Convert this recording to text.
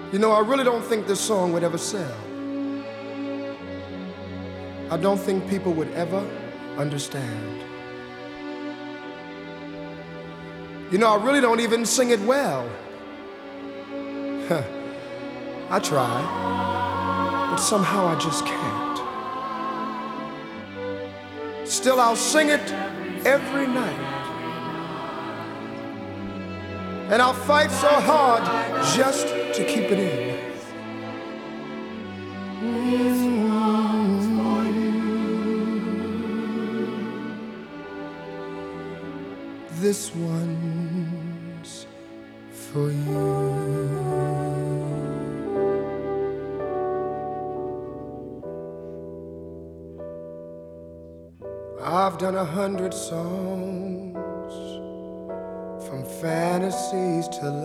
You know, I really don't think this song would ever sell. I don't think people would ever understand. You know, I really don't even sing it well. I try, but somehow I just can't. Still, I'll sing it every night. And I'll fight so hard just to keep it in. This one's for you. I've done 100 songs, from fantasies to